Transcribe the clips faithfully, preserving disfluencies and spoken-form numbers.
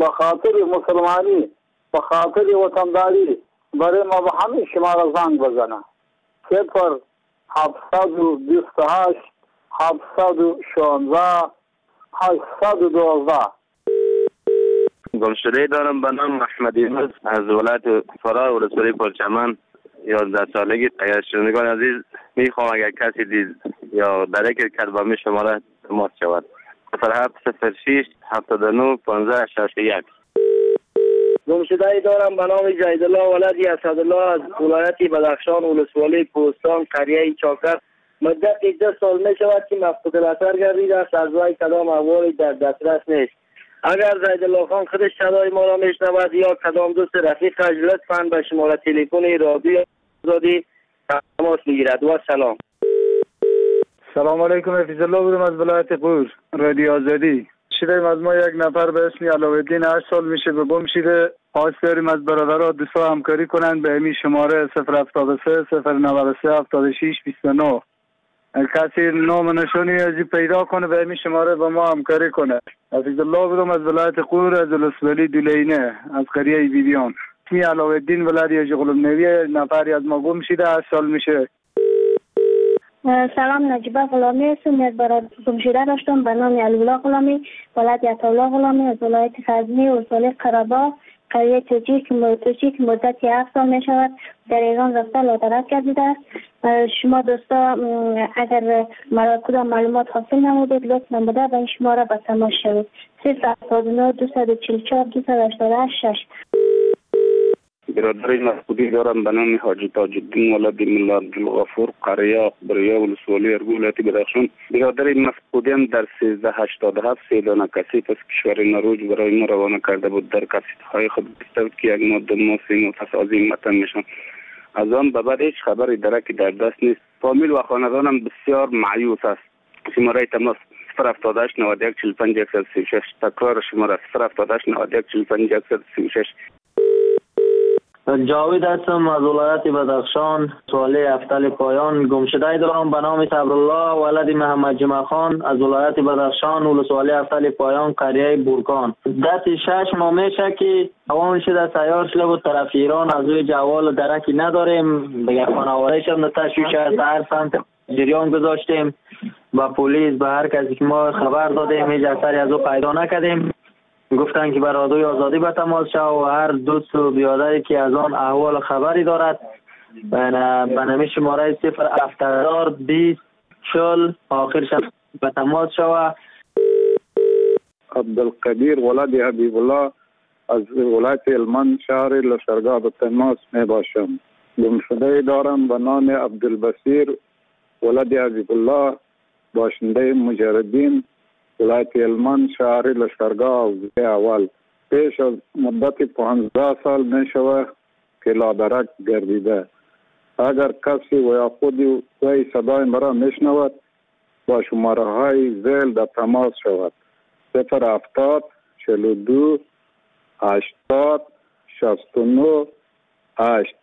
به خاطر مسلمانی، به خاطر وطنداری برای ما به همه شما را زنگ بزنه. صفر هفتصد و بیست و هشت هفتصد و شانزده هشتصد و دوازده. گمشده دارم به نام احمد یونس از ولایت فرا ولسوالی پرچمن. یازده سالگی شنوندگان عزیز میخوام اگر کسی دید یا درک کرد با می شماره تماس شود. صفر هفت صفر شش هفتاد و نه پانزده شصت و یک. گمشده دارم به نام جیدالله ولدی اسدالله از ولایت بدخشان ولسوالی کوهستان قریه چاکر. مدت ده سال می شود که مفقود الاثر گردیده است. از وی کدام احوالی در دسترس نیست. اگر جیدالله خان خودش صدای ما را میشنود یا کدام دوست رفیقش لطفاً به شماره تلفن رادیو آزادی تماس بگیرد. و سلام. سلام علیکم. حفیظ الله بودم از ولایت قور رادیو آزادی. شیریم از ما یک نفر به اسم علاءالدین هشت سال میشه به گم شده. خواست داریم از برادرها دوستا همکاری کنند به امی شماره صفر هفتاد و سه صفر نود و سه هفتاد و شش بیست و نه. کسی نام نشانی ازی پیدا کنه به امی شماره با ما همکاری کنه. حفیظ الله بودم از ولایت قور از ولسوالی دولینه از قریه بیبیان. اسمی علاءالدین ولدی اجغلم نویه. نفری از ما گم شده هشت سال میشه. سلام، نجیبه غلامی هستم. یک برای گمشده داشتم به نام علی‌الله غلامی ولایت عطاالله غلامی از ولایت غزنی ولسوالی قره‌باغ قریه توجیه که مدتی هفت سال می شود در ایران رفته لادرک گردیده است. شما دوستا اگر مرا کدام معلومات حاصل نمودید لطف نموده به این شماره به تماس شوید. صفر هفتاد و نه دویست و چهل و چهار دویست و هشتاد و شش. برادر مفقودی دارم به نام حاجی تاج الدین ولد ملا عبدالغفور قریه بریا ولسوالی ارگو ولایت بدخشان. برادر مفقودی هم در سیزده هشتاد و هفت سه دانه کسیف از کشور نروژ برای ما روانه کرده بود. در کسیف های خود گفته که یک ماده ماسی نفس از این متن میشن. از آن به بعد هیچ خبری درکی در دست نیست. فامیل و خاندانم بسیار مایوس است. شماره تماس صفر هفتاد و هشت نود و یک چهل و پنج صفر سی و شش. تکرار شماره صفر هفتاد و هشت نود و یک چهل و پنج صفر سی و شش. جاوید هستم از ولایت بدخشان سوالی افتال پایان. گمشده دارم به نام صبرالله ولد محمد جمع خان از ولایت بدخشان ولسوالی افتال پایان قریه بورکان. دست شش ماه میشه که هوام شده سیار شده بود طرف ایران. از روی جوال درکی نداریم. بگه خانوادهش هم تشویش است. هر سمت جریان گذاشتیم با پلیس به هر کسی که ما خبر دادیم هیچ اثری از او پیدا نکردیم. گفتن که بر رادیوی آزادی به تماس شو و هر دوست و بیادری که از آن احوال خبری دارد به نمی شماره صفر هفتاد بیست چهل آخرش به تماس شو. عبدالقدیر ولد حبیب الله از ولایت هلمند شهر لشکرگاه به تماس می باشم. گمشده دارم به نام عبدالبصیر ولد حبیب الله باشنده مجردین ولایت هلمند شهر لشکرگاه اول. پیش از مدت پانزده سال می شود که لادرک گردیده. اگر کسی و یا خودی وی صدای مرا می شنود با شماره های زیل در تماس شود. صفر هفتاد چهل و دو هشتاد شصت و نه هشت.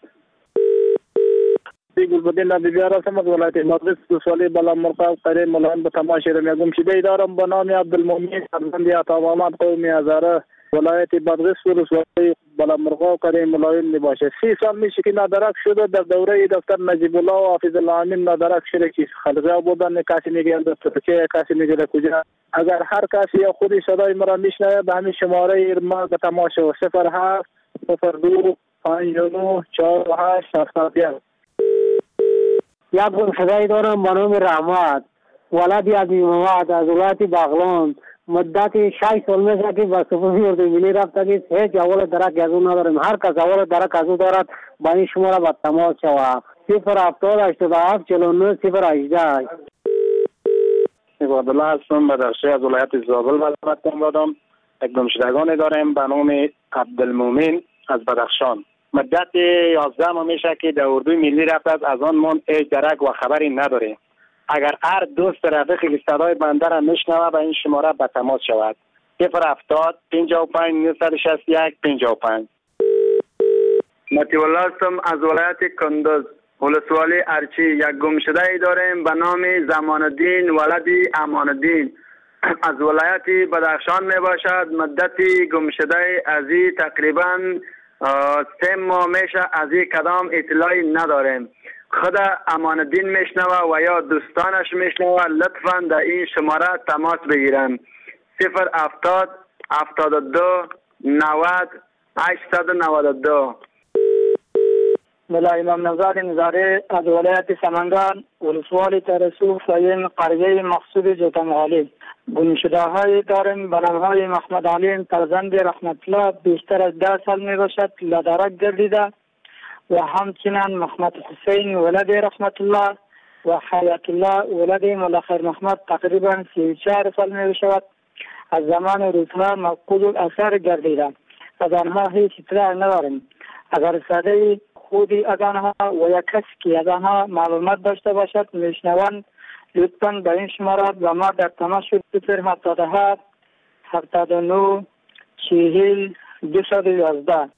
گلبدین نبیار هستم از ولایت مدرس ولسوالی بلامرغاب قریه ملان به تماس شدم. گمشده دارم به نام عبدالمؤمن فرزند عطا محمد قومی هزاره ولایت مدرس ولسوالی بلامرغاب قریه ملایون می باشه. سی سال میشه که نادرک شده. در دوره دکتر نجیب الله و حافظ الله امین نادرک شده که خلقه بودن. کسی میگه دفتر چه کسی میگه کجا. اگر هر کسی یا خودی صدای مرا میشنوه به همین شماره ما به تماس شو. صفر هفت صفر دو پنج نه چهار هشت هفتاد یک. یک گمشده دارم به نام رحمت ولدی از محمد از ولایت بغلان. مدت شش سال میشه که به سپاهی اردوی ملی رفته که هیچ اول درک از او نداریم. هر کس اول درک از او دارد با این شماره به تماس شود. صفر هفتاد هشتاد و هفت چهل و نه صفر هجده. عبادالله هستم بدخشی از ولایت زابل بلدم دادم. یک گمشدگانی داریم به نام عبدالمؤمن از بدخشان. مدت یازده ماه میشه که در اردوی ملی رفته از آن من هیچ درک و خبری نداره. اگر هر دوست رفیقی که صدای بنده را میشنوه به این شماره به تماس شود. صفر هفتاد پنجاه و پنج نهصد و شصت و یک پنجاه و پنج. مطیع الله هستم از ولایت کندز ولسوالی ارچی. یک گمشده ای داریم به نام زمان الدین ولدی امان الدین از ولایت بدخشان می باشد. مدت گم شده از این تقریبا سه ماه میشه، از این کدام اطلاعی نداریم. خود امان الدین میشنوه و یا دوستانش میشنوه، لطفا در این شماره تماس بگیرن. صفر هفتاد هفتاد و دو نود هشتصد و نود و دو. ملا امام نژاد نظاری از ولایت سمنگان، ولسوالی ترسو سایم قریه مقصود جوتمغالی. گمشده های داریم. به نام های محمد علیم فرزند رحمت الله بیشتر از ده سال می باشد لدرک گردیده و همچنین محمد حسین ولد رحمت الله و حیات الله ولد ملا خیر محمد تقریبا سی و چهار سال می باشد. از زمان روزها مفقود الاثر گردیده. از آنها هیچ اطلاع نداریم. اگر ساده خودی از آنها و یک کسی که از آنها معلومات داشته باشد میشنوند، لطفاً به این شماره و ما در تماس شد. صفر هفتاد و هفت هفتاد و نه چهل دویست و یازده.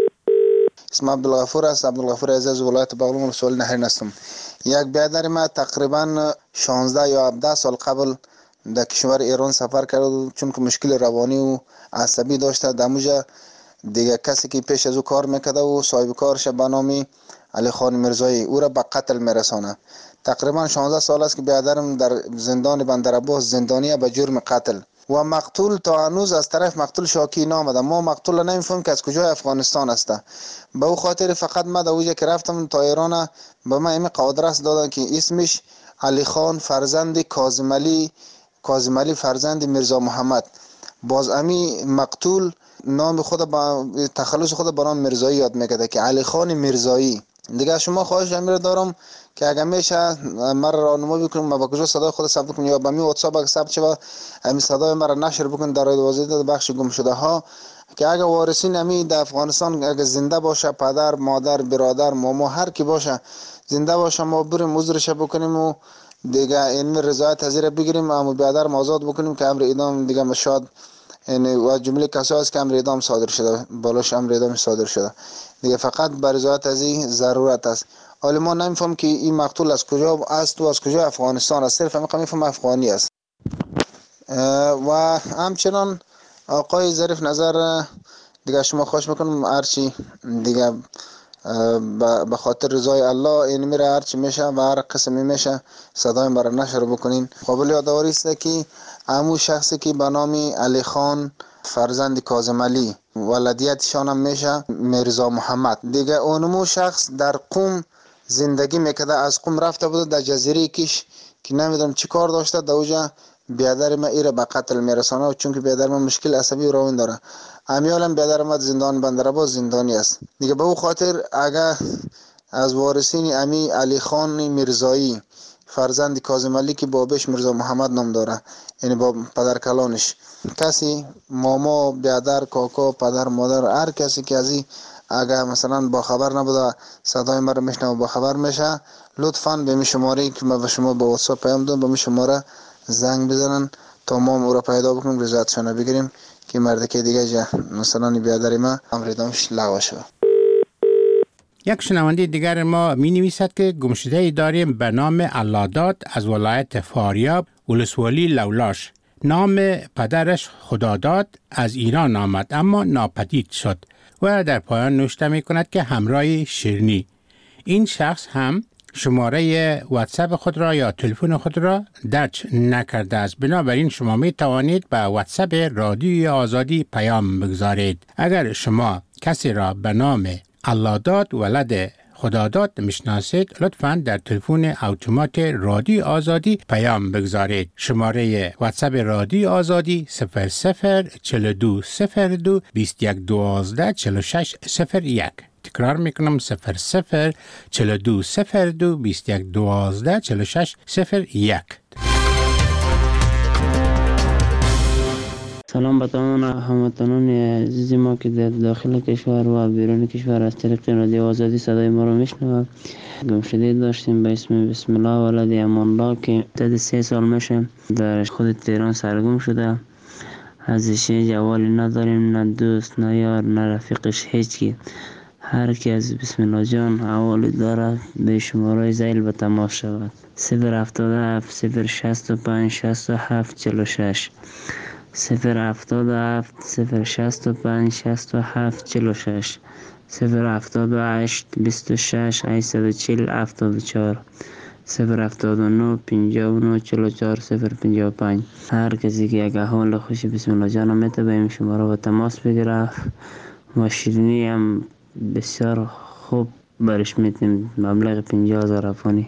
اسم عبدالغفور است. عبدالغفور عزیز ولایت بغلان ولسوالی نهرین هستم. یک برادر ما تقریبا شانزده یا هفده سال قبل در کشور ایران سفر کرد، چون که مشکل روانی و عصبی داشته. دموجا دیگه کسی که پیش از او کار میکرده و صاحب کارش به نام علی خان میرزایی او را به قتل میرسانه. تقریبا شانزده سال است که برادرم در زندان بندرعباس زندانیه به جرم قتل و مقتول تا هنوز از طرف مقتول شاکی نامده. ما مقتول نمیفهمیم که از کجای افغانستان است. به او خاطر فقط ما در اوجه که رفتم تا ایران به من این قادرس دادن که اسمش علی خان فرزند کاظم علی کاظم علی فرزند میرزا محمد. باز امی مقتول نام خود با تخلص خود به نام میرزایی یاد میکرده که علی خان میرزایی. دیگه شما خواهش امیر دارم که اگر میشه مرا راهنمایی بکنم ما با کجا صدای خود ثبت کنم یا با می واتساپ اگه ثبت شه همین صدای مرا نشر بکن در دوازده بخش گم شده ها، که اگر وارثین امی در افغانستان اگر زنده باشه، پدر مادر برادر ماما هر کی باشه زنده باشه، ما بریم عذرش بکنیم و دیگه این رضایت حاضر بگیریم، اما برادر آزاد بکنیم که امر اعدام دیگه مشاد یعنی و جمله کسایی است که امر اعدام صادر شده، بالاش امر اعدام صادر شده دیگه. فقط بر رضایت از این ضرورت است. حالا ما نمیفهم که این مقتول از کجا است و از کجا افغانستان است، صرف میخوام میفهم افغانی است. و همچنان آقای ظریف نظر دیگه شما خواهش میکنم هرچی دیگه به خاطر رضای الله این میره هرچی میشه و هر قسمی میشه صدای برای نشر بکنین. قابل یادآوری است که همون شخصی که به نام علی خان فرزند کاظم علی ولدیتشان هم میشه میرزا محمد. دیگه اونمو شخص در قم زندگی میکرده، از قم رفته بوده در جزیره کش که نمیدونم چی کار داشته، در اوجا بیادر ما ایره به قتل میرسانه و چون که بیادر ما مشکل عصبی و روان داره. امیال هم بیادر ما زندان بندرعباس زندانی است دیگه. به او خاطر اگر از وارثین امی علی خان میرزایی فرزند کاظم علی که بابش میرزا محمد نام داره، یعنی با پدر کلانش، کسی ماما بیادر کاکا پدر مادر هر کسی که از این اگر مثلا با خبر نبوده صدای ما رو میشنوه با خبر میشه، لطفاً به می شماره که ما به شما با واتساپ پیام دادم به می شماره زنگ بزنن تا ما او را پیدا بکنیم رضایتشان بگیریم که مرد که دیگه جا مثلا بیادر ما امر اعدامش لغو شود. یک شنونده دیگر ما می نویسد که گمشده داریم به نام اللهداد از ولایت فاریاب ولسوالی لولاش. نام پدرش خداداد از ایران آمد اما ناپدید شد و در پایان نوشته می کند که همراه شیرنی. این شخص هم شماره واتساپ خود را یا تلفن خود را درج نکرده است. بنابراین شما می توانید به واتساپ رادیوی آزادی پیام بگذارید. اگر شما کسی را به نام اللهداد ولد خداداد میشناسید، لطفاً در تلفن اتومات رادیو آزادی پیام بگذارید. شماره واتساپ رادیو آزادی صفر صفر چهل و دو صفر دو بیست و یک دوازده چهل و شش صفر یک. تکرار میکنم صفر صفر چهل و دو صفر دو بیست و یک دوازده چهل و شش صفر یک. سلام به تمام هموطنان عزیز ما که در داخل کشور و بیرون کشور از طریق رادیو آزادی صدای ما رو میشنوند. گمشده داشتیم به اسم بسم الله ولد امان الله که تا سه سال میشه در خود تهران سرگم شده. ازش جوالی نداریم، نه دوست نه یار نه رفیقش هیچ کی. هر کی از بسم الله جان حوالی دارد به شماره زیل به تماس شود. صفر هفتاد و هفت صفر شصت و پنج شصت و هفت چهل و شش صفر هفتاد و هفت صفر شصت و پنج شصت و هفت چهل و شش صفر هفتاد و هشت بیست و شش هشتصد و چهل هفتاد و چهار صفر هفتاد و نه پنجاه و نه چهل و چهار صفر پنجاه و پنج. هر کسی که یک احوال خوشی بسم الله جان میته به این شماره با تماس بگیره و شیرینی هم بسیار خوب برش میتیم. مبلغ پنجاه هزار افغانی.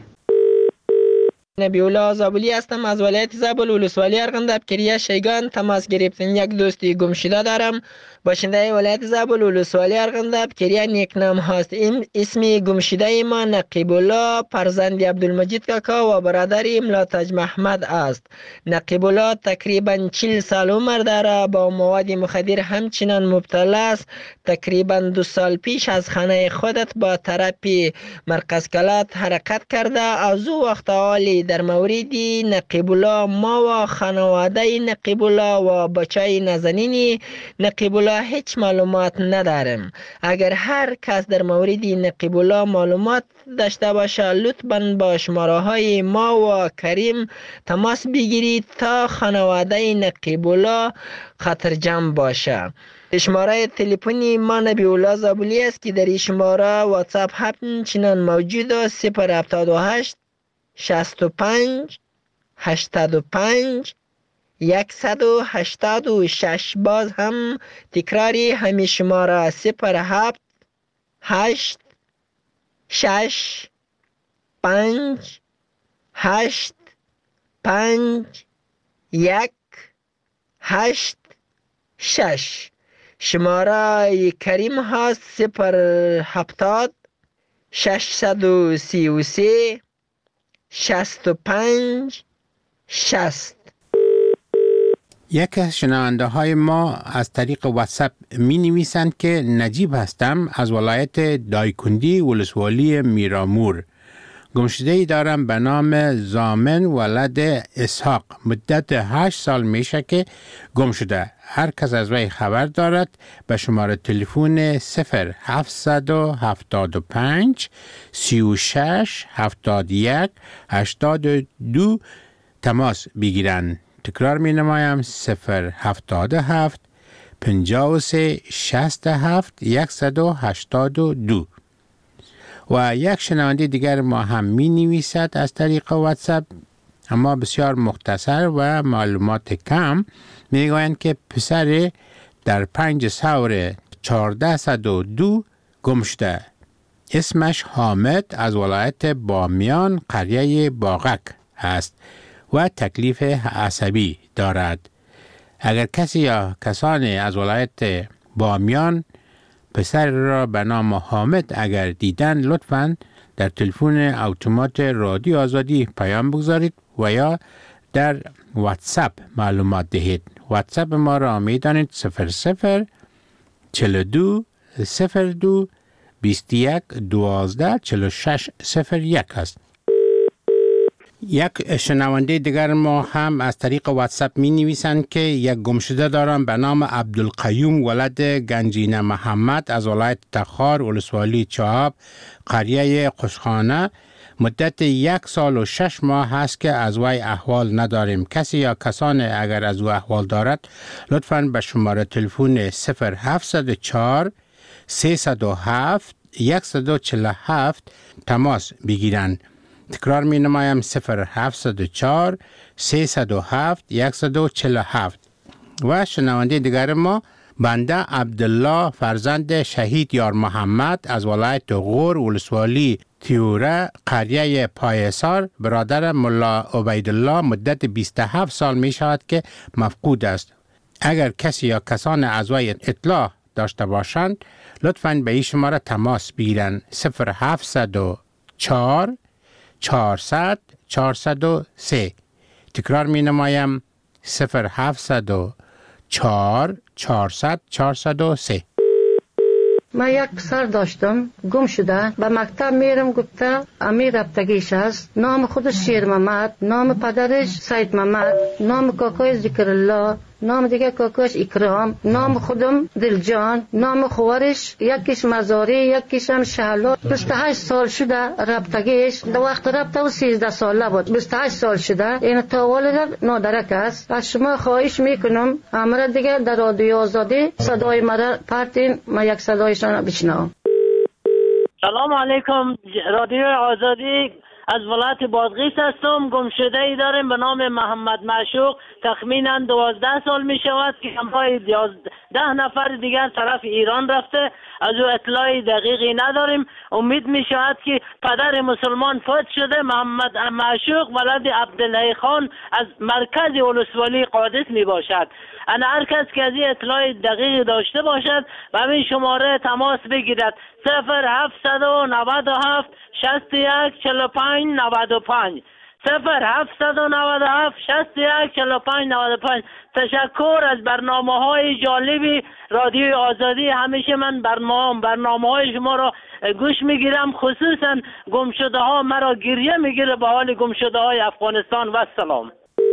نبی الله زابلی هستم از ولایت زابل ولسوالی ارغنداب کریه شیگان تماس گرفتن. یک دوستی گم شده دارم باشنده ولایت زابل ولسوالی ارغنداب کریه نیکنام هست. این اسمی گم شده ما نقیب الله فرزند عبدالمجید کاکا و برادر ملاتج محمد است. نقیب الله تقریبا چهل سال عمر داره، با مواد مخدر همچنان مبتلا است. تقریبا دو سال پیش از خانه خودت با تراپی مرکز کلات حرکت کرده. از او وقت حالی در مورد نقیب الله ما و خانواده نقیب الله و بچه نازنین نقیب الله هیچ معلومات ندارم. اگر هر کس در مورد نقیب الله معلومات داشته باشه لطفاً با شماره های ما و کریم تماس بگیرید تا خانواده نقیب الله خطرجم باشه. شماره تلفنی ما نبی الله زابلی است که در این شماره واتساپ همچنان موجود است. صفر هفتاد و هشت شصت و پنج هشتاد و پنج صد و هشتاد و شش. باز هم تکراری همین شماره صفر هفت هشت شش پنج هشت پنج یک هشت شش. شماره کریم هست صفر هفتاد ششصد و سی و سه شصت و پنج شصت. یک از شنونده های ما از طریق واتساپ می نویسند که نجیب هستم از ولایت دایکندی ولسوالی میرامور. گمشده‌ای دارم به نام زامن ولد اسحاق. مدت هشت سال میشه که گم شده. هر کس از وی خبر دارد به شماره تلفن صفر هفتصد و هفتاد و پنج سی و شش هفتاد و یک هشتاد و دو تماس بگیرند. تکرار می نمایم صفر هفتاد و هفت پنجاه و سه شصت و هفت صد و هشتاد و دو. و یک شنونده دیگر ما هم می نویسد از طریق واتساپ اما بسیار مختصر و معلومات کم. می گویند که پسر در پنج سور چهارده صد و دو گم شده. اسمش حامد از ولایت بامیان قریه باغک است و تکلیف عصبی دارد. اگر کسی یا کسانی از ولایت بامیان پسر را به نام حامد اگر دیدن لطفاً در تلفن اتومات رادیو آزادی پیام بگذارید و یا در واتساپ معلومات دهید. واتساپ ما را می دانید صفر صفر چهل و دو صفر دو بیست و یک دوازده چهل و شش صفر یک است. یک شنونده دیگر ما هم از طریق واتساپ می نویسند که یک گمشده دارم به نام عبدالقیوم ولد گنجینه محمد از ولایت تخار ولسوالی چهاب قریه قشخانه. مدت یک سال و شش ماه هست که از وی احوال نداریم. کسی یا کسانی اگر از او احوال دارد لطفاً به شماره تلفن صفر هفتصد و چهار سیصد و هفت صد و چهل و هفت تماس بگیرند. تکرار می نمایم صفر هفتصد و چهار سیصد و هفت صد و چهل و هفت. و شنونده دیگر ما بنده عبدالله فرزند شهید یار محمد از ولایت غور ولسوالی تیوره قریه پایسار برادر ملا عبیدالله مدت بیست و هفت سال می شود که مفقود است. اگر کسی یا کسان از وی اطلاع داشته باشند لطفاً به این شماره تماس بگیرند. صفر هفتصد و چهار چهارصد چهارصد و سه. تکرار می نمایم صفر هفتصد و چهار چهارصد چهارصد و سه. من یک پسر داشتم گم شده. به مکتب میرم گفته امیر رفتگیش است. نام خودش شیر محمد، نام پدرش سید محمد، نام کاکای ذکر الله، نام دیگه کاکاش اکرام، نام خودم دلجان، نام خوارش یکیش مزاری یکیش هم شهلا. بیست و هشت سال شده رفتگیش، دو وقت رفته و سیزده ساله بود. بیست و هشت سال شده. این تا والد نادرک است. از شما خواهش میکنم امر دیگه در رادیو آزادی صدای مرا پرتین، ما یک صدایشان بشنوم. سلام علیکم. رادیو آزادی از ولایت بادغیس هستم. گمشده ای داریم به نام محمد معشوق. تخمینا دوازده سال می شود که همراه ده نفر دیگر طرف ایران رفته. از او اطلاعی دقیقی نداریم. امید می شود که پدر مسلمان فوت شده. محمد معشوق ولد عبدالله خان از مرکز ولسوالی قادس می باشد. انا هر کس که از این اطلاع دقیق داشته باشد و همین شماره تماس بگیرد: صفر هفتصد و نود و هفت شصت و یک چهل و پنج نود و پنج صفر هفتصد و نود و هفت شصت و یک چهل و پنج نود و پنج. تشکر از برنامه های جالبی رادیو آزادی. همیشه من برنامه برنامه های شما را گوش میگیرم، خصوصا گمشده ها مرا گریه میگیره به حال گمشده های افغانستان. و سلام.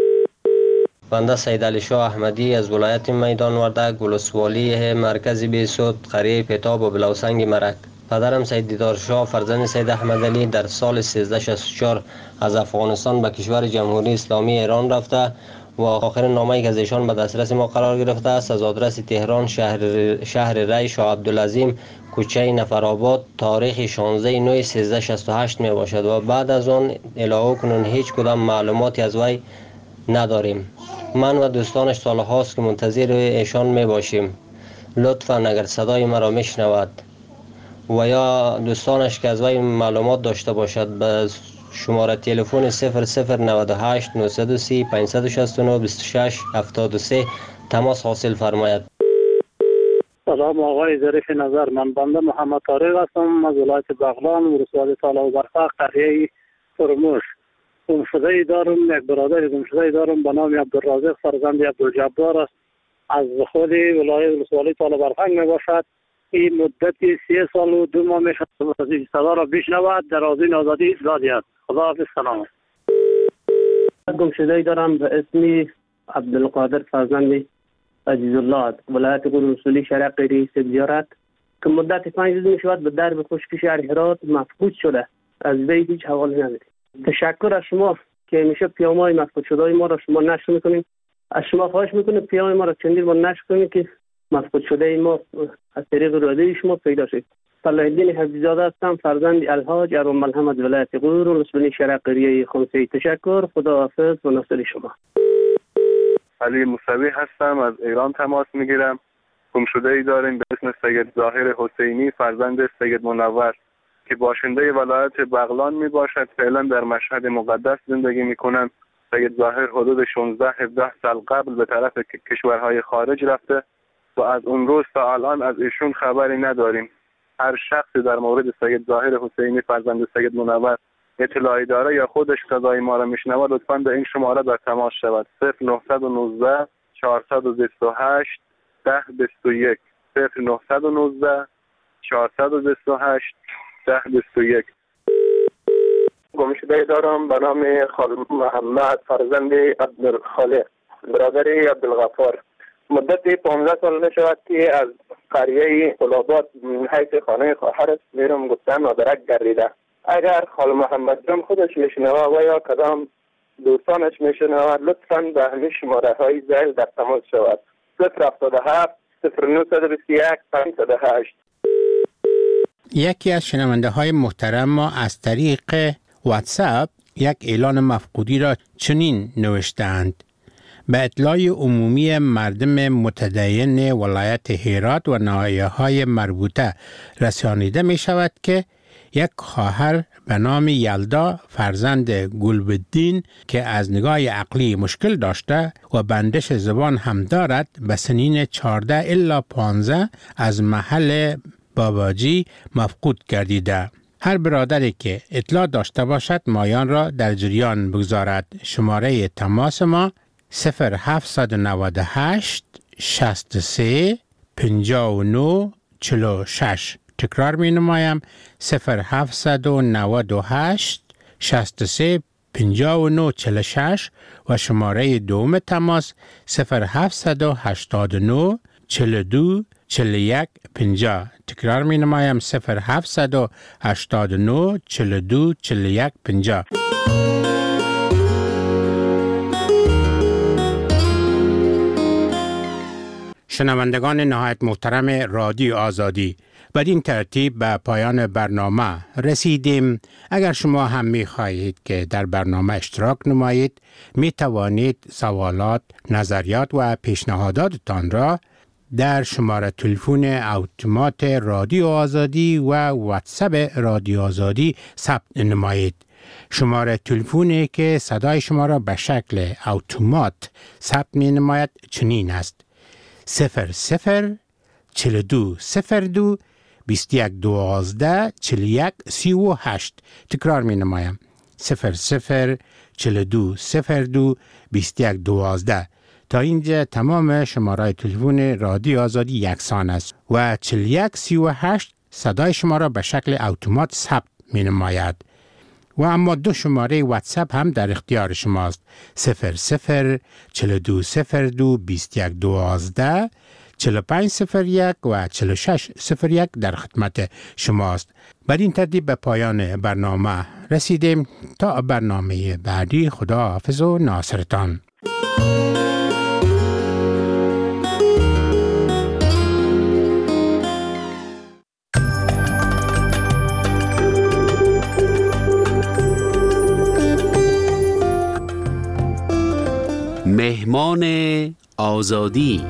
بنده سید علی شاه احمدی از ولایت میدان وردک، ولسوالی مرکز بیسود، قریه پیتاب و بلوسنگ مرک. پدرم سید دیدار شاه فرزند سید احمد علی در سال سیزده شصت و چهار از افغانستان به کشور جمهوری اسلامی ایران رفته و آخر نامه‌ای که از ایشان به دسترس ما قرار گرفته است از آدرس تهران، شهر شهر ری، شاه عبدالعظیم، کوچه نفرآباد، تاریخ شانزده نوامبر سیزده شصت و هشت می باشد و بعد از آن الهو کنون هیچ کدام معلوماتی از وی نداریم. من و دوستانش سال هاست که منتظر ایشان می باشیم. لطفاً اگر صدای مرا میشنود و یا دوستانش که از وی معلومات داشته باشد به شماره تلفن صفر صفر نود و هشت نهصد و سی پانصد و شصت و نه بیست و شش هفتاد و سه تماس حاصل فرماید. سلام آقای ظریف نظر. من بنده محمد طارق هستم از ولایت بغلان، ولسوالی طالع و برفق، قریه فرموش. گمشده ای دارم، یک برادر گمشده ای دارم به نام عبدالرازق فرزند عبدالجبار است. از خود ولایت ولسوالی طالع و برفق می باشد. این مدتی سی سال و دو ماه می شود صدا را بشنود. در رادیو آزادی زادی است. خدا حافظ. سلام. گمشده ای دارم به اسم عبدالقادر فرزند عزیز الله، ولایت ولسوالی شرق قریه سبزیارت، که مدت پنج روز می شود به درب خشکی شهر هرات مفقود شده. از وی هیچ حوالی نداریم. تشکر از شما که همیشه پیام‌های مفقود شده ما را شما نشر میکنید. از شما خواهش میکنم پیام ما را چندین بار نشر کنید که مفقود شده ما از طریق رادیوی شما پیدا شد. صلاح الدین حفیظ‌زاده هستم، فرزند الحاج ارم محمد ولایت غور، ولسوالی شرق قریه خمسی. تشکر. خدا حافظ و ناصر شما. علی موسوی هستم، از ایران تماس میگیرم. گمشده ای داریم به اسم سید ظاهر حسینی فرزند سید منور که باشنده ولایت بغلان می باشد. فعلا در مشهد مقدس زندگی می کنند. سید ظاهر حدود شانزده هفده سال قبل به طرف کشورهای خارج رفته و از اون روز تا الان از ایشون خبری نداریم. هر شخصی در مورد سید ظاهر حسینی فرزند سید منور اطلاعی داره یا خودش صدای ما را میشنوه لطفاً به این شماره در تماس شود: صفر نهصد و نوزده چهارصد و بیست و هشت ده بیست و یک صفر نهصد و نوزده چهارصد و بیست و هشت ده بیست و یک. گمشده دارم به نام خال محمد فرزند عبدالخالق، برادر عبدالغفار. مدت پانزده سال می شود که از قریه قلابات حیث خانه خواهرش میرم گفتن نادرک گردیده. اگر خال محمد جان خودش میشنوه و یا کدام دوستانش میشنوه لطفاً به همین شماره های زیل در تماس شود: صفر هفتاد و هفت صفر نهصد و بیست و یک پانصد و هشت. یکی از شنونده های محترم ما از طریق واتساپ یک اعلان مفقودی را چنین نوشتند: به اطلاع عمومی مردم متدین ولایت هرات و ناحیه‌های مربوطه رسانیده می شود که یک خواهر به نام یلدا فرزند گلبدین که از نگاه عقلی مشکل داشته و بندش زبان هم دارد به سنین چهارده الی پانزده از محل باباجی مفقود گردیده. هر برادری که اطلاع داشته باشد مایان را در جریان بگذارد. شماره تماس ما صفر هفتصد و نود و هشت شصت و سه پنجاه و نه چهل و شش. تکرار می نمایم: صفر هفتصد و نود و هشت شصت و سه پنجاه و نه چهل و شش و شماره دوم تماس صفر هفت هشت نه چهل و دو چهل و یک پنجاه. تکرار می نمایم صفر هفت هشت نه چهل و دو چهل و یک پنجاه. شنوندگان نهایت محترم رادیو آزادی، بدین ترتیب به پایان برنامه رسیدیم. اگر شما هم می خواهید که در برنامه اشتراک نمایید، می توانید سوالات، نظریات و پیشنهاداتتان را در شماره تلفن اتومات رادیو آزادی و واتساپ رادیو آزادی ثبت نمایید. شماره تلفنی که صدای شما را به شکل اتومات ثبت می نماید چنین است: صفر صفر چهل و دو صفر دو بیست و یک دوازده چهل و یک سی و هشت. تکرار می نمایم صفر صفر چهل و دو صفر دو بیست و یک دوازده. تا اینجا تمام شماره تلفن رادیو آزادی یکسان است و چهل و یک سی و هشت صدای شما را به شکل اتومات ثبت می نماید. و اما دو شماره واتساپ هم در اختیار شماست: صفر صفر چهل و دو صفر دو بیست و یک دوازده چهل و پنج صفر یک و چهل و شش صفر یک در خدمت شماست. بر این ترتیب به پایان برنامه رسیدیم. تا برنامه بعدی، خدا حافظ و ناصرتان. مهمان آزادی.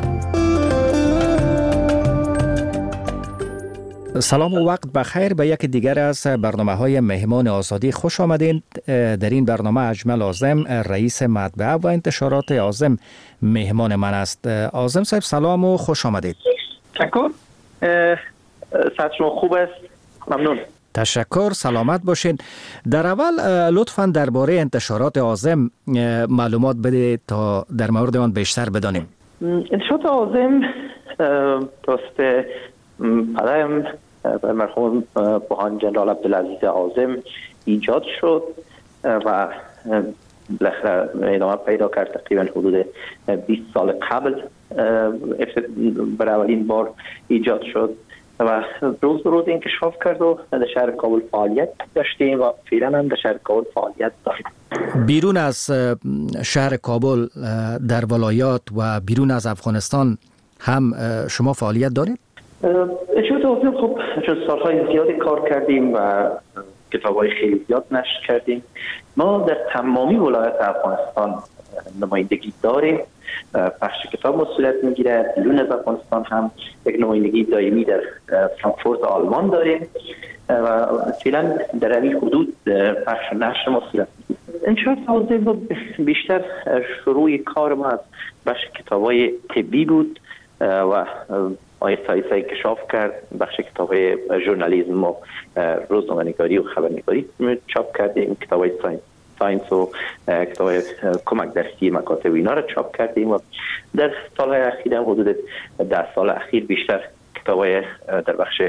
سلام و وقت بخیر به یک دیگر از برنامه های مهمان آزادی خوش آمدین. در این برنامه اجمل اعظم، رئیس مطبعه و انتشارات اعظم، مهمان من است. اعظم صاحب سلام و خوش آمدید. تشکر. صحت شما خوب است؟ ممنون. تشکر، سلامت باشین. در اول لطفاً درباره انتشارات اعظم معلومات بده تا در مورد آن بیشتر بدانیم. انتشارات اعظم توسط پدرم مرحوم بوهان جنرال عبدالعزیز اعظم ایجاد شد و بالاخره ادامه پیدا کرد. تقریبا حدود بیست سال قبل برای اولین بار ایجاد شد و روز روز انکشاف کرد و در شهر کابل فعالیت داشتیم و فعلا هم در شهر کابل فعالیت داریم. بیرون از شهر کابل در ولایات و بیرون از افغانستان هم شما فعالیت دارید؟ انتشارات اعظم خب چون سالهای زیادی کار کردیم و کتاب‌های خیلی زیاد نشر کردیم. ما در تمامی ولایات افغانستان نمایندگی داریم. پخش کتاب مسئولیت میگیره. بیرون از افغانستان هم یک نمایندگی دائمی در فرانکفورت آلمان داریم و فعلا در این حدود پخش و نشر مسئولیت میگیره. انتشارات اعظم بیشتر شروع کار ما از بخش کتاب‌های طبی بود و آیسته آیسته انکشاف کرد. بخش کتاب‌های ژورنالیسم و روزنامه‌نگاری و خبرنگاری چاپ کردیم. کتاب‌های ساینس ساینس و کتاب‌های کمک درسی مکاتب اینا را چاپ کردیم و در سال‌های اخیر هم حدود ده سال اخیر بیشتر کتاب‌های در بخش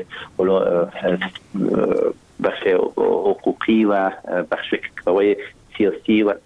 بخش حقوقی و بخش کتاب‌های سیاسی و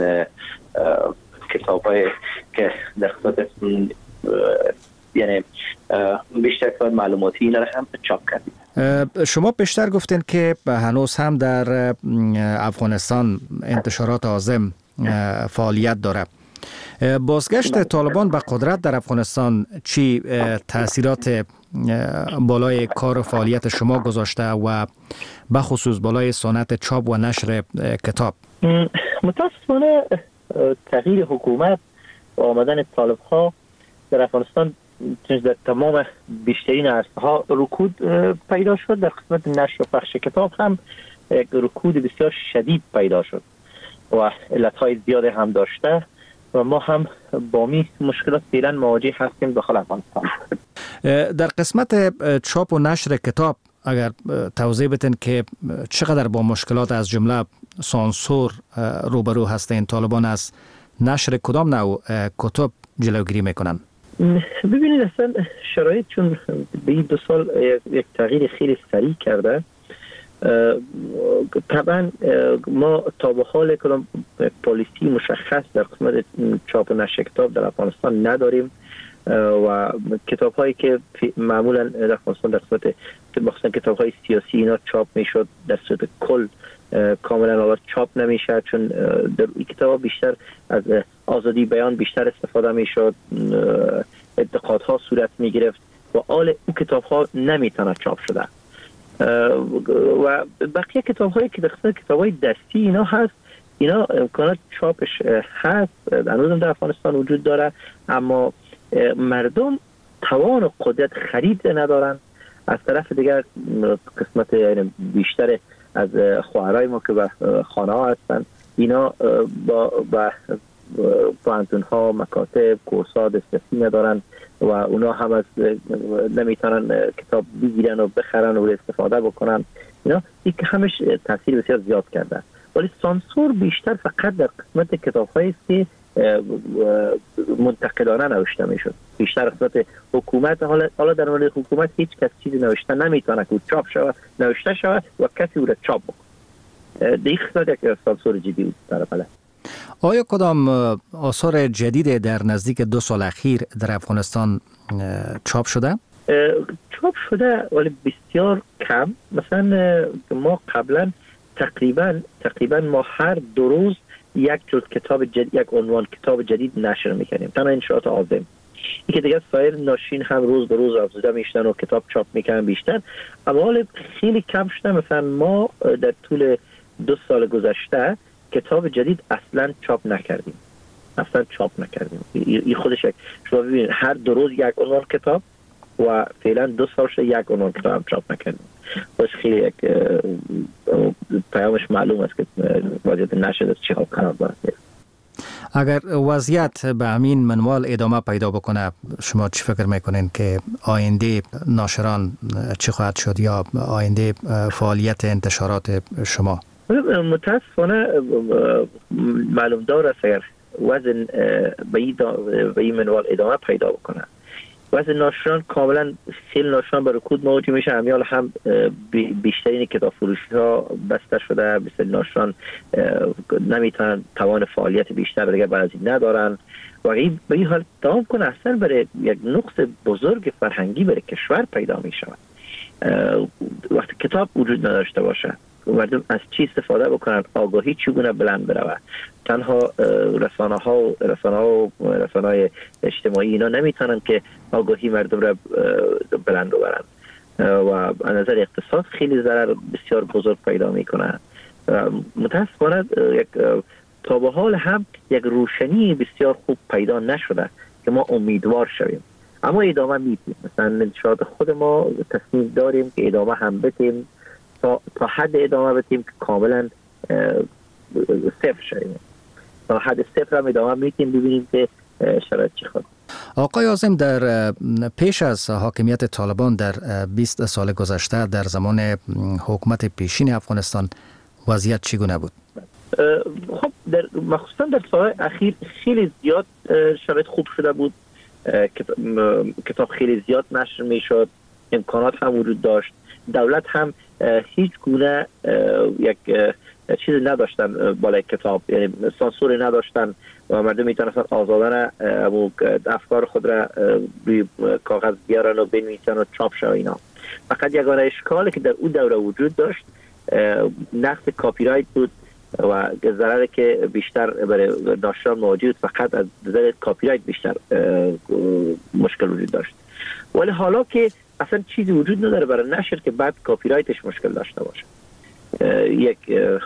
کتاب‌های که در خصوص یعنی بیشتر کار معلوماتی اینا را هم چاپ کردیم. شما بیشتر گفتین که هنوز هم در افغانستان انتشارات اعظم فعالیت داره. بازگشت طالبان به قدرت در افغانستان چی تاثیرات بالای کار و فعالیت شما گذاشته و به خصوص بالای صنعت چاپ و نشر کتاب؟ متاسفانه تغییر حکومت و آمدن طالب‌ها در افغانستان در تمام بیشترین عرصه‌ها رکود پیدا شد. در قسمت نشر و پخش کتاب هم یک رکود بسیار شدید پیدا شد و علت‌های زیاد هم داشته و ما هم با می مشکلات فعلا مواجه هستیم داخل افغانستان. در قسمت چاپ و نشر کتاب اگر توضیح بدین که چقدر با مشکلات از جمله سانسور روبرو هستین؟ طالبان از نشر کدام نوع کتب جلوگیری میکنن؟ ببینید اصلا شرایط چون به این دو سال یک تغییر خیلی سریع کرده طبعا ما تا به حال کدام پالیسی مشخص در قسمت چاپ و نشر کتاب در افغانستان نداریم و کتاب هایی که معمولا در افغانستان در قسمت مخصوصا کتاب های سیاسی اینا چاپ میشد در صورت کل کاملا حالا چاپ نمیشه، چون در این کتاب ها بیشتر از آزادی بیان بیشتر استفاده میشد، انتقادها صورت میگرفت و آل اون کتاب ها نمیتونه چاپ شده و بقیه کتاب هایی که در قسمت کتاب های دستی اینا هست، اینا امکانات چاپش هست، هنوزم در افغانستان وجود داره، اما مردم توان و قدرت خرید ندارن. از طرف دیگر قسمت یعنی بیشتر از خواهرای ما که به خانه ها هستن اینا با با پانتون ها مکاتب کورس‌ها دسترسی ندارن و اونا هم از نمیتونن کتاب بگیرن و بخرن و استفاده بکنن. اینا یک همش تاثیر بسیار زیاد کرده، ولی سانسور بیشتر فقط در قسمت کتاب هایی است که منتقدانه نوشته میشد. بیشتر قسمت حکومت، حالا حالا در مورد حکومت هیچ کس چیزی نوشته نمیتونه که چاپ شود نوشته شود و کسی او را چاپ بکنه. دیگه قسمت یک سانسور جدی بود در بله. آیا کدام آثار جدید در نزدیک دو سال اخیر در افغانستان چاپ شده؟ چاپ شده ولی بسیار کم. مثلا ما قبلا تقریبا تقریبا ما هر دو روز یک جز کتاب جدید، یک عنوان کتاب جدید نشر میکنیم، تنها انشاءات عازم. این که دیگه سایر ناشرین هم روز به روز افزوده میشتن و کتاب چاپ میکنن بیشتر، اما حال خیلی کم شده. مثلا ما در طول دو سال گذشته کتاب جدید اصلا چاپ نکردیم، اصلا چاپ نکردیم. این خودش یک، شما ببینید هر دو روز یک عنوان کتاب و فعلا دو سال شده یک عنوان کتاب هم چاپ نکردیم. باش خیلی یک پیامش معلوم است که وضعیت نشر از چه حال قرار دارد. اگر وضعیت به همین منوال ادامه پیدا بکنه، شما چی فکر میکنین که آینده ناشران چی خواهد شد یا آینده فعالیت انتشارات شما؟ متاسفانه معلوم دار است اگر وزن به این منوال ادامه پیدا بکنه، وزن ناشران کاملا خیلی ناشران به رکود مواجه میشه. همیال هم بیشترین کتاب فروشی ها بسته شده، بیشتر ناشران نمیتونن توان فعالیت بیشتر دیگه بعضی ندارن و این به این حال دوام کنه اصلا برای یک نقص بزرگ فرهنگی برای کشور پیدا میشه. وقتی کتاب وجود نداشته باشه مردم از چی استفاده بکنن، آگاهی چگونه بلند بروه. تنها رسانه ها و رسانه ها و رسانه های اجتماعی اینا نمیتونن که آگاهی مردم را بلند ببرن و از نظر اقتصاد خیلی ضرر بسیار بزرگ پیدا میکنه. متاسفانه یک تا به حال هم یک روشنی بسیار خوب پیدا نشده که ما امیدوار شویم، اما ادامه میدیم. مثلا شاید خود ما تصمیم داریم که ادامه هم بدیم، تا, تا حد ادامه بدیم که کاملا صفر شویم. تا حد صفر هم ادامه میدیم ببینیم که شرایط چی خواهد. آقای عاظم، در پیش از حاکمیت طالبان در بیست سال گذشته در زمان حکومت پیشین افغانستان وضعیت چگونه بود؟ خب در مخصوصا در سال اخیر خیلی زیاد شرایط خوب شده بود. کتاب خیلی زیاد نشر میشد، امکانات هم وجود داشت، دولت هم هیچ گونه یک چیزی نداشتن بالای کتاب، یعنی سانسوری نداشتن و مردم میتونستن آزادانه افکار خود را روی کاغذ بیارن و بنویسن و چاپ شد. اینا فقط یگانه اشکالی که در اون دوره وجود داشت نقص کاپی رایت بود و ضرری که بیشتر برای ناشران مواجه بود، فقط از نظر کاپی رایت بیشتر مشکل وجود داشت. ولی حالا که اصلا چیزی وجود نداره برای نشر که بعد کاپی رایتش مشکل داشته باشه، یک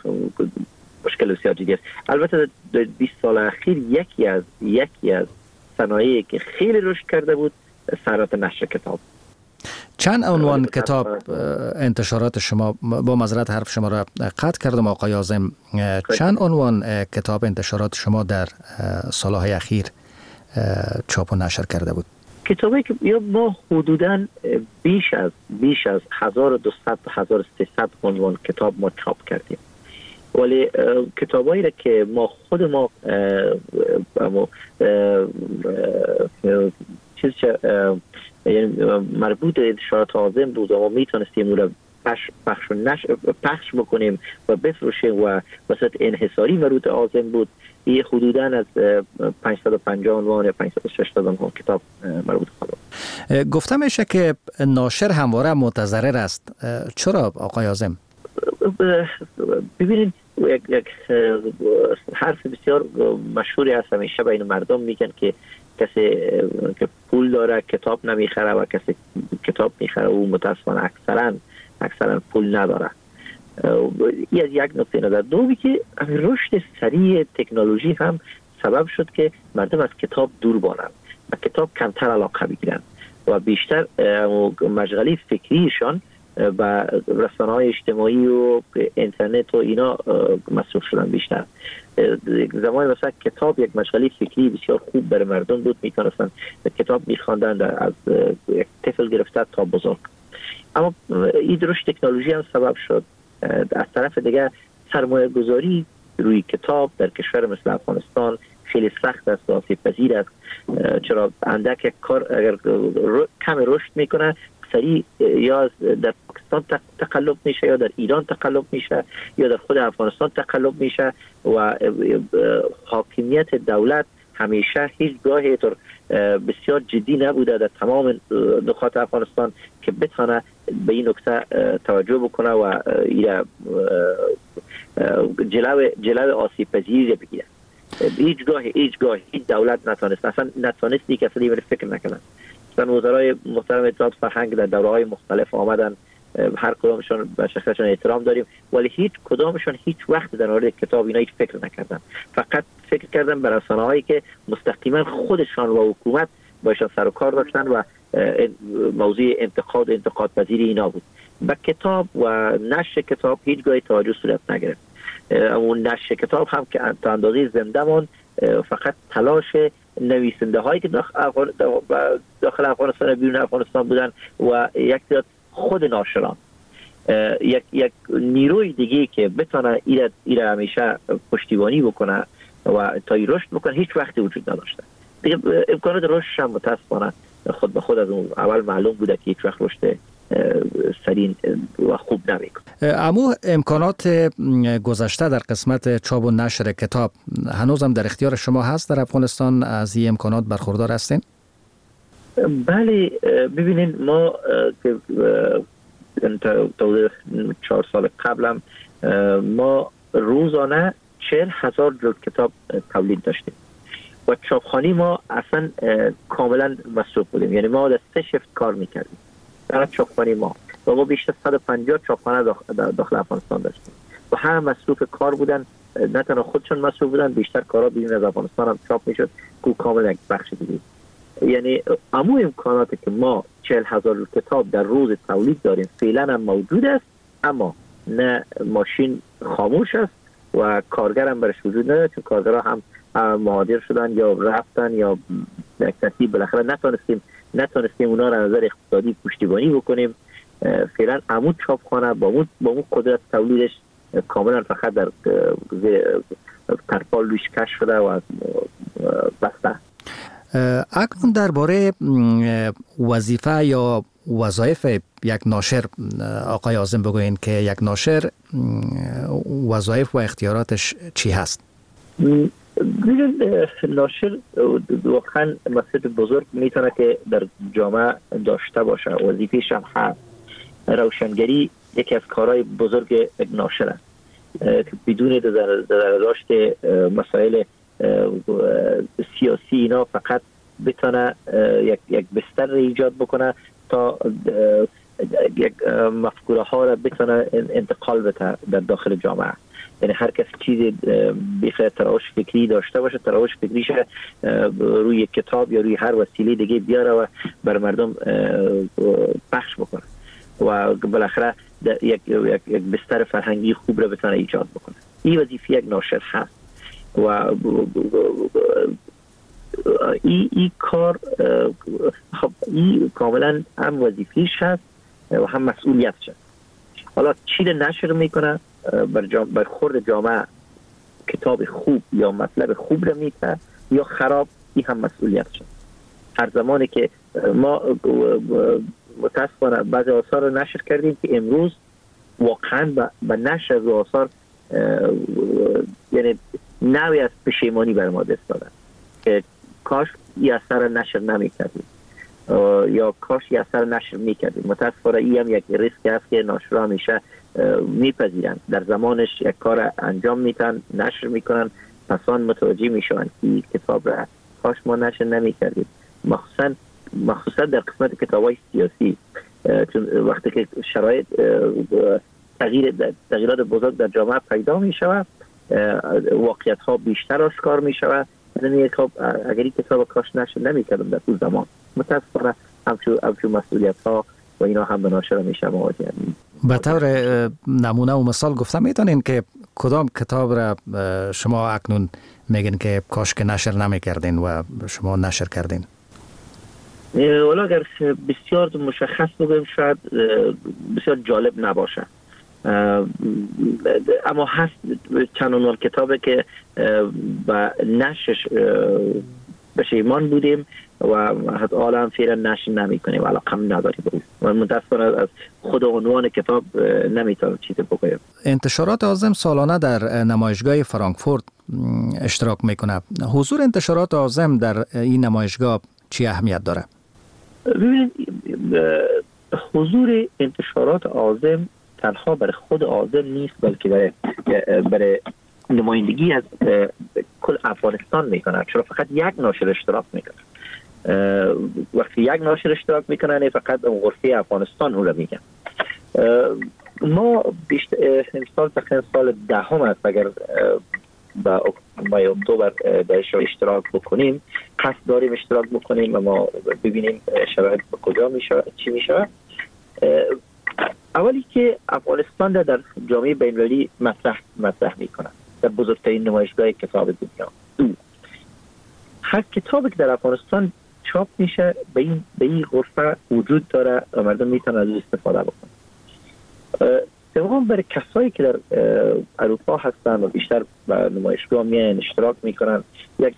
مشکل بسیار جدی است. البته در بیست سال اخیر یکی از یکی از صنایعی که خیلی رشد کرده بود صنعت نشر کتاب. چند عنوان کتاب انتشارات شما، با معذرت حرف شما را قطع کردم آقای عاظم، چند عنوان کتاب انتشارات شما در سالهای اخیر چاپ و نشر کرده بود؟ کتابی که یا ما حدوداً بیش از بیش از هزار و دویست تا هزار و سیصد عنوان کتاب ما چاپ کردیم، ولی کتابایی را که ما خود ما چیز یعنی مربوط به انتشارات عازم بود و ما میتونستیم اون را پخش پخش و نش پخش بکنیم و بفروشیم و وسط انحصاری مروت عازم بود. این حدوداً از پانصد و پنجاه عنوان یا پانصد و شصت عنوان کتاب مربوط خواهد. گفته میشه که ناشر همواره متضرر است. چرا آقای عازم؟ ببینید یک یک حرف بسیار مشهوری هست همیشه بین مردم میگن که کسی که پول داره کتاب نمیخره و کسی کتاب میخره و متاسفانه اکثرا اکثرا پول نداره. این از یک نقطه نظر. دومی که رشد سریع تکنولوژی هم سبب شد که مردم از کتاب دور بانند و کتاب کمتر علاقه بگیرند و بیشتر مشغله فکریشان با رسانه‌های اجتماعی و اینترنت و اینا مصروف شدن بیشتر. زمان مثلا کتاب یک مشغله فکری بسیار خوب برای مردم بود، میتونستن کتاب میخواندن از یک طفل گرفته تا بزرگ. اما این رشد تکنولوژی هم سبب شد از طرف دیگه سرمایه گذاری روی کتاب در کشور مثل افغانستان خیلی سخت است و آسیب پذیر است، چرا اندک یک کار اگر کم رشد میکنه سریع یا در پاکستان تقلب میشه یا در ایران تقلب میشه یا در خود افغانستان تقلب میشه و حاکمیت دولت همیشه هیچ گاهی طور بسیار جدی نبوده در تمام نقاط افغانستان که بتونه به این نکته توجه بکنه و جلو جلو آسیب پذیری بگیره. هیچ گاهی هیچ گاهی هیچ دولت نتونست اصلا نتونستی که اصلا فکر نکنن. مثلا وزرای محترم اطلاعات فرهنگ در دوره‌های مختلف آمدن، هر کدامشون به شخصشون احترام داریم، ولی هیچ کدامشون هیچ وقت در مورد کتاب اینا هیچ فکر نکردن. فقط فکر کردن به رسانه‌هایی که مستقیما خودشان و حکومت باشون سر و کار داشتن و موضوع انتقاد انتقاد پذیری اینا بود. به کتاب و نشر کتاب هیچگاه توجه صورت نگرفت. اون نشر کتاب هم که تا اندازه زنده ماند، فقط تلاش نویسنده هایی که داخل, داخل افغانستان و بیرون افغانستان بودن و یک تعداد خود ناشران، یک یک نیروی دیگه که بتونه ایره ایره همیشه پشتیبانی بکنه و تا رشد بکنه هیچ وقتی وجود نداشته. دیگه امکانات رشد هم متاسفانه خود به خود از اون اول معلوم بوده که هیچ وقت رشد سریع و خوب نمیکنه. امو امکانات گذشته در قسمت چاپ و نشر کتاب هنوزم در اختیار شما هست در افغانستان؟ از این امکانات برخوردار هستین؟ بله، ببینید ما که تا چهار سال قبلم ما روزانه چهل هزار جلد کتاب تولید داشتیم و چاپخانه ما اصلا کاملا مصروف بودیم، یعنی ما در سه شفت کار میکردیم در چاپخانه ما و ما بیشتر صد و پنجاه چاپخانه داخل, داخل افغانستان داشتیم و هم مصروف کار بودن، نه تنها خودشون مصروف بودن، بیشتر کارا بیرون از افغانستان هم چاپ میشد که کاملا یک بخش دیگه. یعنی امو امکاناتی که ما چهل هزار کتاب در روز تولید داریم فعلا هم موجود است، اما نه ماشین خاموش است و کارگر هم برش وجود نداره، چون کارگرها هم مهاجر شدن یا رفتن یا یک ترتیب بالاخره نتونستیم نتونستیم اونا را نظر اقتصادی پشتیبانی بکنیم. فعلا عمود چاپخانه با اون با اون قدرت تولیدش کاملا فقط در ترپال روش کش شده و بسته. اکنون درباره وظیفه یا وظایف یک ناشر آقای عازم بگوین که یک ناشر وظایف و اختیاراتش چی هست؟ ناشر واقعا مسئله بزرگ میتونه که در جامعه داشته باشه. وظیفه‌ش هم هست. روشنگری یکی از کارهای بزرگ یک ناشر است که بدون داشت مسائل سیاسی اینا فقط بتونه یک یک بستر ایجاد بکنه تا یک مفکوره ها را بتونه انتقال بده در داخل جامعه. یعنی هر کس چیزی بخیر تراوش فکری داشته باشه، تراوش فکریش روی کتاب یا روی هر وسیله دیگه بیاره و بر مردم پخش بکنه و بالاخره یک یک بستر فرهنگی خوب را بتونه ایجاد بکنه. این وظیفه یک ناشر هست و این ای کار خب این کاملا هم وظیفه‌اش هست و هم مسئولیتش هست. حالا چی رو نشر میکنه بر, جام... بر خورد جامعه کتاب خوب یا مطلب خوب رو میکنه یا خراب، این هم مسئولیتش هست. هر زمانی که ما متاسفانه بعضی آثار رو نشر کردیم که امروز واقعا به نشر از آثار یعنی نوعی از پشیمانی بر ما دست دادن که کاش این اثر نشر نمی کردیم یا کاش این اثر نشر می کردیم. متاسفانه این هم یک ریسک است که ناشرا همیشه میپذیرن، در زمانش یک کار انجام میتن، نشر میکنن، پسان متوجه میشوند که کتاب را کاش ما نشر نمی کردیم. مخصوصا مخصوصا در قسمت کتاب‌های سیاسی، چون وقتی که شرایط تغییر تغییرات بزرگ در جامعه پیدا می شود، واقعیت ها بیشتر آشکار می شود. خب اگر این کتاب کاش نشر نمی کردم در اون زمان، متاسفانه همچون مسئولیت ها و اینا هم به ناشر می شود. به طور نمونه و مثال گفتم میتونین که کدام کتاب را شما اکنون میگین که کاش که نشر نمی کردین و شما نشر کردین؟ ولی اگر بسیار مشخص بگویم شاید بسیار جالب نباشه، اما هست چند عنوان کتابه که با نشرش پشیمان بودیم و حتی حالا هم فعلا نشر نمی کنیم، علاقه هم نداریم بود و متاسفانه از خود عنوان کتاب نمیتونم چیزی بگویم. انتشارات عازم سالانه در نمایشگاه فرانکفورت اشتراک میکنه. حضور انتشارات عازم در این نمایشگاه چی اهمیت داره؟ ببینید، حضور انتشارات عازم تنها برای خود عازم نیست، بلکه برای برای نمایندگی از کل افغانستان میکنه، چرا فقط یک ناشر اشتراک میکنه. وقتی یک ناشر اشتراک میکنه فقط غرفه افغانستان اون رو میگن. ما بیشتر امسال تقریبا سال دهم است اگر با مای اکتبر درش اشتراک بکنیم، قصد داریم اشتراک بکنیم و ما ببینیم شرایط به کجا میشه، چی میشه. اولی که افغانستان در جامعه بین‌المللی مطرح مطرح میکنه در بزرگترین نمایشگاه کتاب دنیا. دو، هر کتابی که در افغانستان چاپ میشه به این به این غرفه وجود داره و مردم میتونن از استفاده بکنن. سوم، برای کسایی که در اروپا هستن و بیشتر به نمایشگاه میان اشتراک میکنن، یک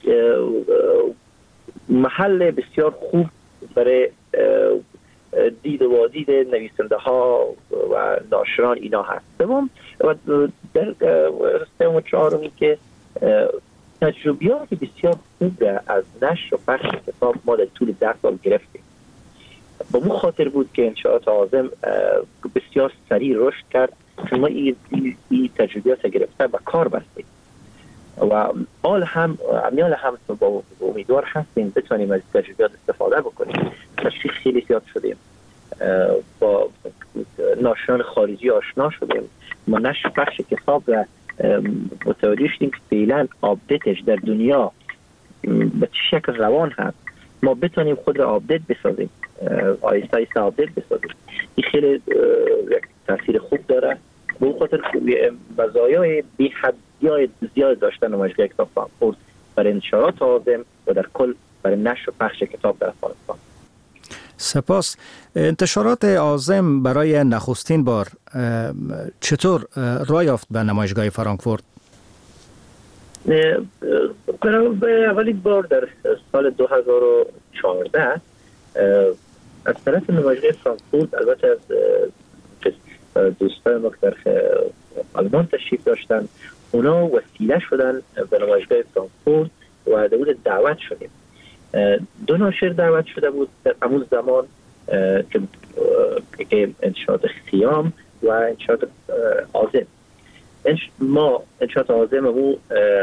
محل بسیار خوب برای دید و بازدید نویسنده ها و ناشران اینا هست. سوم و در سوم و چهارمی که تجربیات بسیار خوب از نشر و پخش کتاب ما در طول ده سال گرفتیم. با مو خاطر بود که انشاءات عازم بسیار سریع رشد کرد، چون ما این ای تجربیات گرفته و کار بستیم و آل هم امیال هم با امیدوار هستیم بتونیم از تجربیات استفاده بکنیم. تشریح خیلی زیاد شدیم، با ناشران خارجی آشنا شدیم، ما نشر پخش کتاب را متوجه شدیم که فعلا آپدیتش در دنیا به چه شکل روان هست، ما بتونیم خود را آپدیت بسازیم، آیسته آیسته آپدیت بسازیم. این خیلی یک تاثیر خوب داره. به اون خاطر مزایای بی حد زیاد داشتن نمایشگاه کتاب فرانکفورت برای انتشارات عازم و در کل برای نشر و پخش کتاب در افغانستان. سپاس. انتشارات عازم برای نخستین بار چطور راه یافت به نمایشگاه فرانکفورت؟ برای اولین بار در سال دو هزار و چهارده از طرف نمایشگاه فرانکفورت، البته از دوستان ما که در آلمان تشریف داشتن، اونا وسیله شدن به نمایشگاه فرانکفورت و در اون دعوت شدیم. دو ناشر دعوت شده بود در همون زمان که انشاءات خیام و انشاءات عازم. ما انشاءات عازم و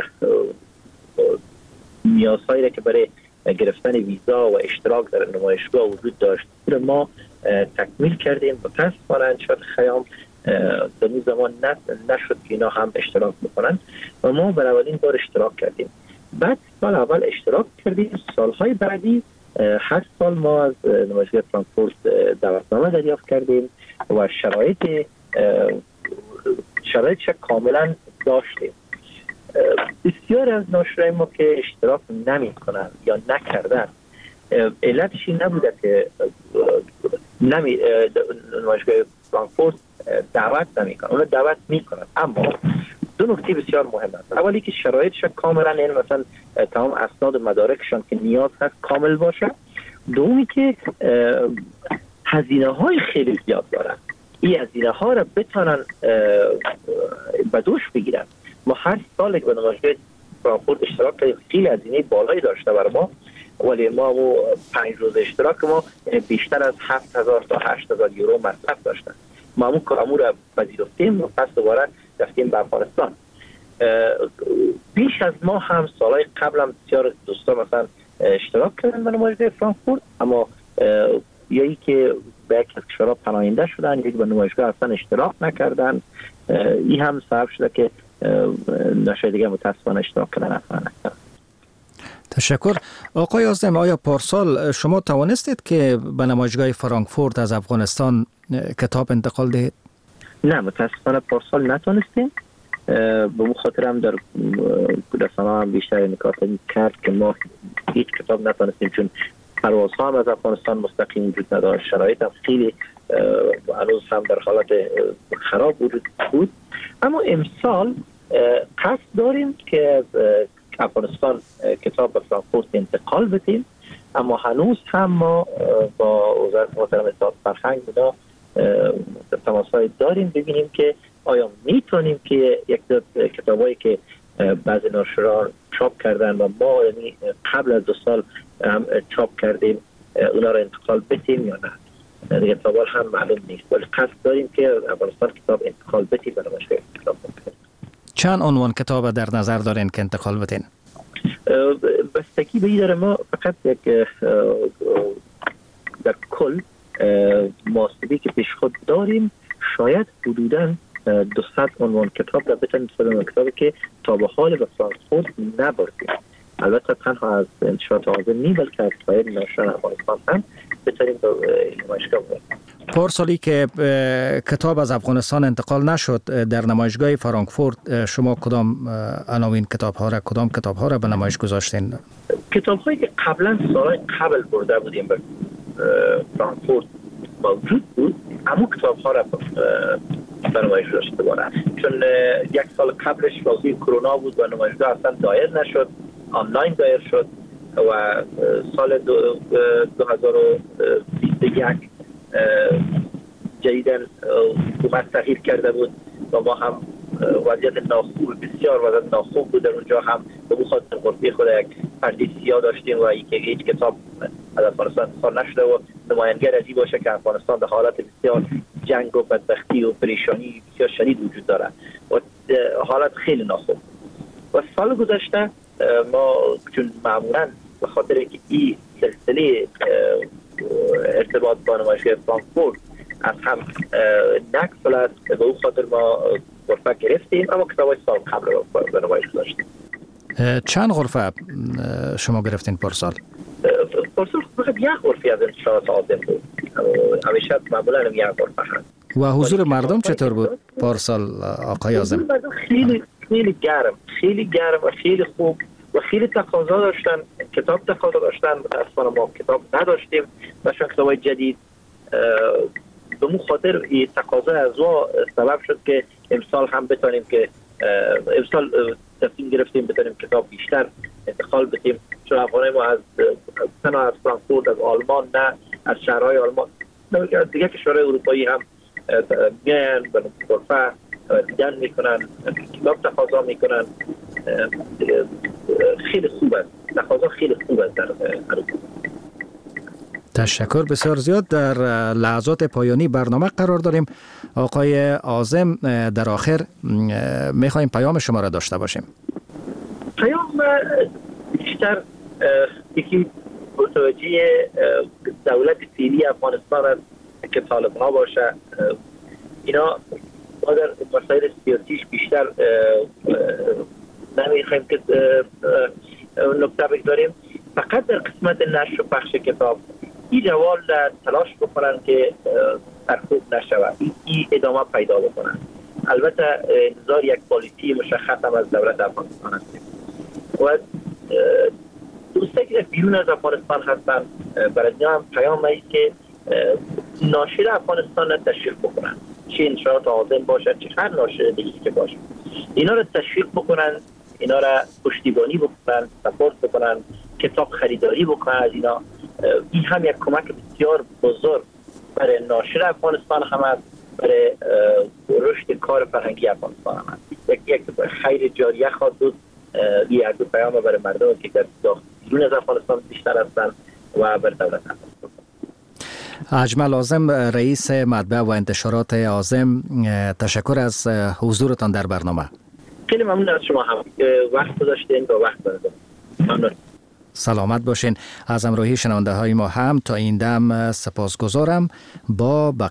نیازهایی را که برای گرفتن ویزا و اشتراک در نمایشگاه وجود داشت ما تکمیل کردیم و پس ما انشاءات خیام در این زمان نشد که اینا هم اشتراک بکنن و ما برای اولین بار اشتراک کردیم. بعد سال اول اشتراک کردیم، سالهای بعدی هر سال ما از نمایشگاه فرانکفورت دعوتنامه دریافت کردیم و شرایط شرایطش کاملا داشتیم. بسیار از ناشرای ما که اشتراک نمی کنن یا نکردن، علتش این نبوده که نمی نمایشگاه فرانکفورت دعوت نمی کنن، اون دعوت می کنن، اما دو نکته بسیار مهم است. اولی که شرایطش کاملا، یعنی مثلا تمام اسناد و مدارکشان که نیاز هست کامل باشه. دومی که هزینه های خیلی زیاد دارن، این هزینه ها را بتانن به دوش بگیرن. ما هر سال که به نمایشگاه فرانکفورت اشتراک کردیم، خیلی هزینه بالایی داشته برای ما، ولی ما و پنج روز اشتراک ما بیشتر از هفت هزار تا هشت هزار یورو مصرف داشتن. ما همون کارمو را پذیرفتیم و پس دوباره رفتیم به افغانستان. بیش از ما هم سالهای قبل هم بسیار دوستان مثلا اشتراک کردن به نمایشگاه فرانکفورت، اما یکی که به یک از کشورها پناهنده شدن، یکی به نمایشگاه اصلا اشتراک نکردن. این هم سبب شده که نشای دیگه متاسفانه اشتراک کردن نتونن. تشکر. آقای عازم، آیا پارسال شما توانستید که به نمایشگاه فرانکفورت از افغانستان کتاب انتقال دهید؟ نه، متاسفانه پارسال نتونستیم. به اون خاطر هم در رسانه هم بیشتر نکات کرد که ما هیچ کتاب نتونستیم، چون پروازها هم از افغانستان مستقیم وجود نداشت، شرایط هم خیلی هنوز هم در حالت خراب وجود بود. اما امسال قصد داریم که از افغانستان کتاب به فرانکفورت انتقال بدیم، اما هنوز هم ما با وزارت محترم اطلاعات فرهنگ اینا تماس‌های داریم ببینیم که آیا میتونیم که یک دو کتابایی که بعضی ناشران چاپ کردن و ما یعنی قبل از دو سال هم چاپ کردیم اونا رو انتقال بدیم یا نه. دیگه تا هم معلوم نیست، ولی قصد داریم که افغانستان کتاب انتقال بدیم و نمایشگاه کتاب بدیم. چند عنوان کتاب در نظر دارین که انتقال بدین؟ بستگی به این داره. ما فقط یک در کل محاسبی که پیش خود داریم شاید حدوداً دویست عنوان کتاب را بتونیم سلام کتابی که تا به حال به فرانکفورت نبردیم. البته تنها از انتشارات آزاد نی بلکه از سایر ناشران افغانستان هم بتونیم به نمایشگاه بردیم. پارسالی که کتاب از افغانستان انتقال نشد در نمایشگاه فرانکفورت، شما کدام عناوین کتاب ها را کدام کتاب ها را به نمایش گذاشتین؟ کتاب هایی که قبلا سال قبل برده بودیم به فرانکفورت موجود بود، اما کتاب ها را به نمایش گذاشته بودن، چون یک سال قبلش وضعیت کرونا بود و نمایشگاه اصلا دایر نشد، آنلاین دایر شد و سال دو هزار و بیست و یک جدیدن حکومت تغییر کرده بود و ما هم وضعیت ناخوب بسیار وضعیت ناخوب بود. در اونجا هم به اون خاطر غرفه خود یک پرده سیاه داشتیم و هیچ کتاب از افغانستان انتقال نشده و نماینگر از این باشه که افغانستان در حالت بسیار جنگ و بدبختی و پریشانی بسیار شدید وجود داره و حالت خیلی ناخوب. و سال گذشته ما چون معمولا به خاطر که این سلسله ارتباط با نمایشگاه فرانکفورت از هم نقص است، به اون خاطر ما غرفه گرفتیم، اما کتابای سال قبل رو به نمایش گذاشتیم. چند غرفه شما گرفتین پارسال؟ پارسال فقط یک غرفه از انتشارات آزم بود، همیشه معمولا یک غرفه هست. و حضور مردم چطور بود پارسال آقای عازم؟ مردم خیلی خیلی گرم خیلی گرم و خیلی خوب و خیلی تقاضا داشتن، کتاب تقاضا داشتن. متاسفانه ما کتاب نداشتیم و چون کتابای جدید به مو خاطر این تقاضا از ما سبب شد که امسال هم بتونیم که امسال تصمیم گرفتیم بتونیم کتاب بیشتر انتقال بدیم، چون افغانای ما از تنها از فرانکفورت، از آلمان نه از شهرهای آلمان دیگه کشورهای اروپایی هم میان به غرفه دیدن میکنن، کتاب تقاضا میکنن. خیلی خوب است، تقاضا خیلی خوب است در اروپا. تشکر بسیار زیاد. در لحظات پایانی برنامه قرار داریم. آقای عازم، در آخر میخوایم پیام شما را داشته باشیم. پیام بیشتر یکی متوجه دولت فعلی افغانستان است که طالب ها باشه. اینا ما در مسائل سیاسیش بیشتر نمیخوایم که نکته بگذاریم. فقط در قسمت نشر و پخش کتاب این روال تلاش بکنن که سرکوب نشود، این ادامه پیدا بکنن. البته انتظار یک پالیسی مشخص هم از دولت افغانستان هستیم و دوسته که بیرون از افغانستان هستن برای اینا هم پیام است که ناشر افغانستان را تشویق بکنن، چه انتشارات آزم باشه چه هر ناشر دیگه که باشه، اینا را تشویق بکنن، اینا را پشتیبانی بکنن، سپورت بکنن، کتاب خریداری بکنن از اینا. این هم یک کمک بسیار بزرگ برای ناشر افغانستان هم است برای رشد کار فرهنگی افغانستان هم یک یک خیر جاریه خواهد بود. یک دو پیام برای مردم که در بیرون از افغانستان بیشتر هستند و بر دولت افغانستان. اجمل اعظم، رئیس مطبع و انتشارات عازم، تشکر از حضورتان در برنامه. خیلی ممنون از شما هم وقت گذاشتین و وقت بردید. ممنون. سلامت باشین. از همراهی شنونده های ما هم تا این دم سپاسگزارم. با